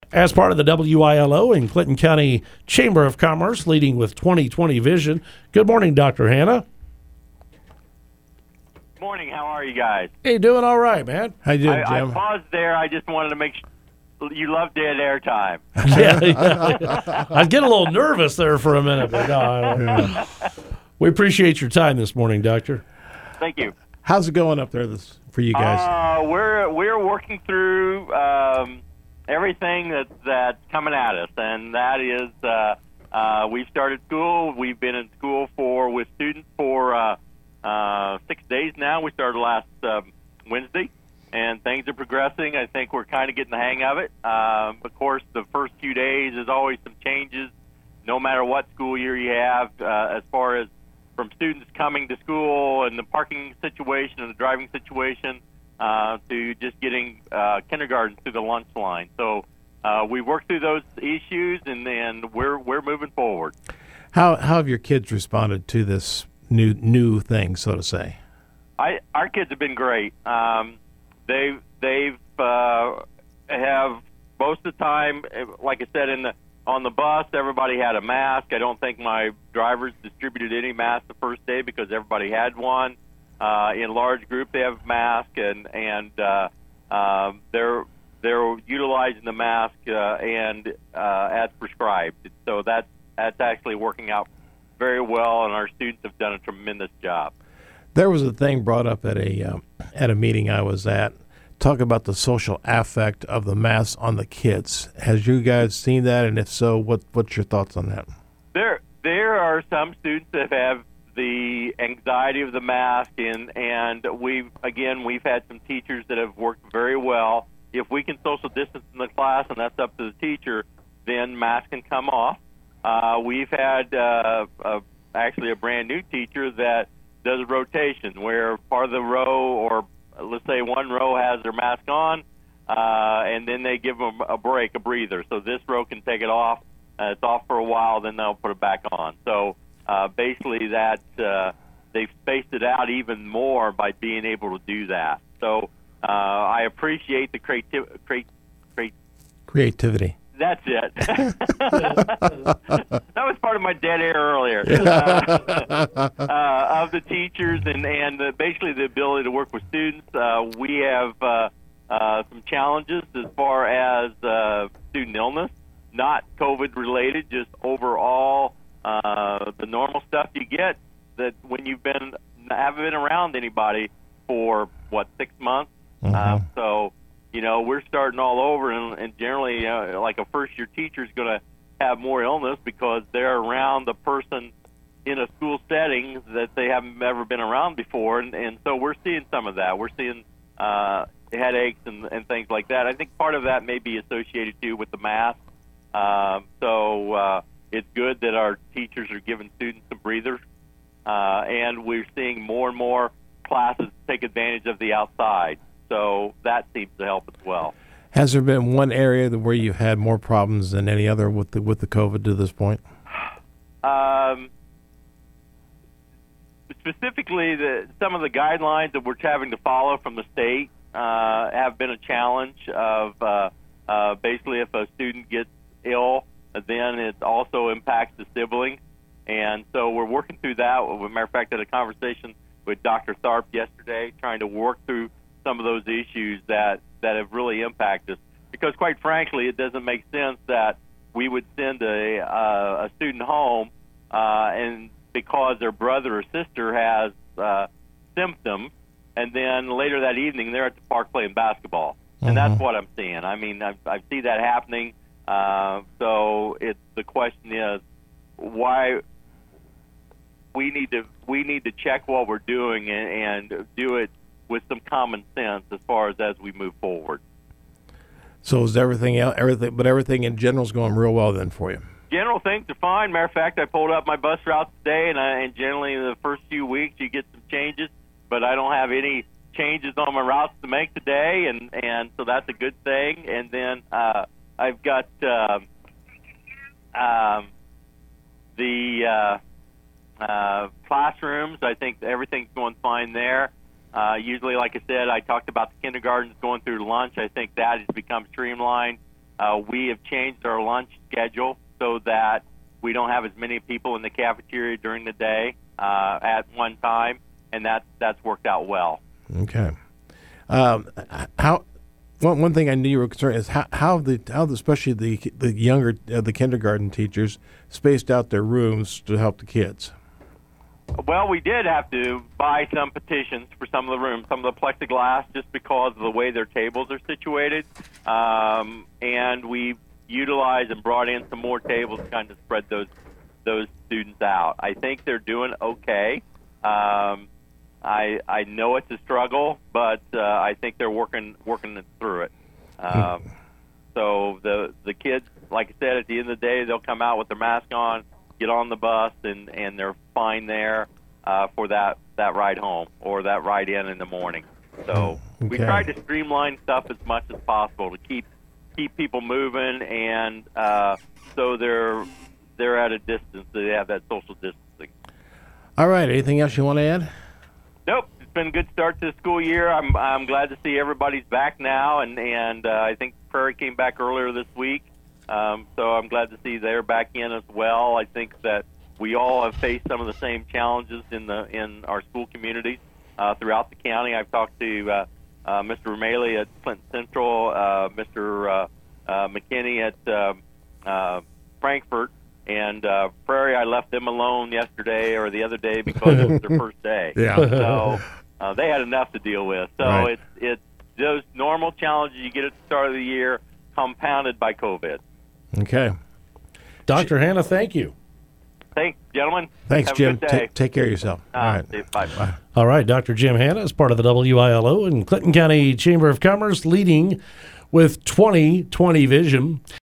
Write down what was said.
as part of the WILO and Clinton County Chamber of Commerce, leading with 2020 vision. Good morning, Dr. Hanna. Morning. How are you guys? Hey, doing all right, man. How you doing, Jim? I paused there. I just wanted to make sure you love dead air time. Yeah. I get a little nervous there for a minute. But no, we appreciate your time this morning, Doctor. Thank you. How's it going up there for you guys? We're working through everything that's coming at us, and that is we've started school. We've been in school with students for 6 days now. We started last Wednesday, and things are progressing. I think we're kind of getting the hang of it. Of course, the first few days is always some changes, no matter what school year you have, as far as from students coming to school and the parking situation and the driving situation to just getting kindergarten through the lunch line. So we worked through those issues, and then we're moving forward. How have your kids responded to this new thing, so to say? Our kids have been great. They've have most of the time, like I said, on the bus, everybody had a mask. I don't think my drivers distributed any masks the first day because everybody had one. In large group, they have masks, and they're utilizing the mask and as prescribed. So that's actually working out very well, and our students have done a tremendous job. There was a thing brought up at a meeting I was at, talk about the social affect of the mask on the kids. Has you guys seen that, and if so, what's your thoughts on that? There are some students that have the anxiety of the mask, and we've had some teachers that have worked very well. If we can social distance in the class, and that's up to the teacher, then masks can come off. We've had actually a brand new teacher that does a rotation where part of the row, or let's say one row, has their mask on, and then they give them a break, a breather. So this row can take it off. It's off for a while, then they'll put it back on. So basically they've spaced it out even more by being able to do that. So I appreciate the creativity. That's it. That was part of my dead air earlier of the teachers and basically the ability to work with students. We have some challenges as far as student illness, not COVID related, just overall the normal stuff you get that when you haven't been around anybody for 6 months. Mm-hmm. So we're starting all over, and generally, like a first-year teacher is going to have more illness because they're around the person in a school setting that they haven't ever been around before, and so we're seeing some of that. We're seeing headaches and things like that. I think part of that may be associated, too, with the mask. So it's good that our teachers are giving students some breathers, and we're seeing more and more classes take advantage of the outside. So that seems to help as well. Has there been one area where you've had more problems than any other with the COVID to this point? Specifically, some of the guidelines that we're having to follow from the state have been a challenge of basically if a student gets ill, then it also impacts the sibling. And so we're working through that. As a matter of fact, I had a conversation with Dr. Tharp yesterday trying to work through some of those issues that have really impacted us. Because quite frankly, it doesn't make sense that we would send a student home and because their brother or sister has symptoms, and then later that evening they're at the park playing basketball. And that's what I'm seeing. I mean, I see that happening. So the question is why we need to check what we're doing and do it with some common sense as far as we move forward. So is everything in general is going real well then for you? General things are fine. Matter of fact, I pulled up my bus routes today, and generally in the first few weeks you get some changes, but I don't have any changes on my routes to make today, and so that's a good thing. And then I've got the classrooms. I think everything's going fine there. Usually, like I said, I talked about the kindergartens going through lunch. I think that has become streamlined. We have changed our lunch schedule so that we don't have as many people in the cafeteria during the day at one time, and that's worked out well. Okay. One thing I knew you were concerned is how especially the younger the kindergarten teachers spaced out their rooms to help the kids. Well, we did have to buy some partitions for some of the rooms, some of the plexiglass, just because of the way their tables are situated. And we utilized and brought in some more tables to kind of spread those students out. I think they're doing okay. I know it's a struggle, but I think they're working through it. So the kids, like I said, at the end of the day, they'll come out with their mask on, get on the bus, and they're fine there for that ride home or that ride in the morning. So we tried to streamline stuff as much as possible to keep people moving, and so they're at a distance. So they have that social distancing. All right. Anything else you want to add? Nope. It's been a good start to the school year. I'm glad to see everybody's back now, and I think Prairie came back earlier this week. So I'm glad to see they're back in as well. I think that we all have faced some of the same challenges in our school communities throughout the county. I've talked to Mr. Romali at Clinton Central, Mr. McKinney at Frankfort, and Prairie. I left them alone yesterday or the other day because it was their first day. Yeah. So they had enough to deal with. So Right. it's those normal challenges you get at the start of the year, compounded by COVID. Okay. Dr. Hanna, thank you. Thanks, gentlemen. Thanks, Have Jim. A good day. Take care of yourself. All right. Bye. All right, Dr. Jim Hanna is part of the WILO and Clinton County Chamber of Commerce, leading with 20/20 vision.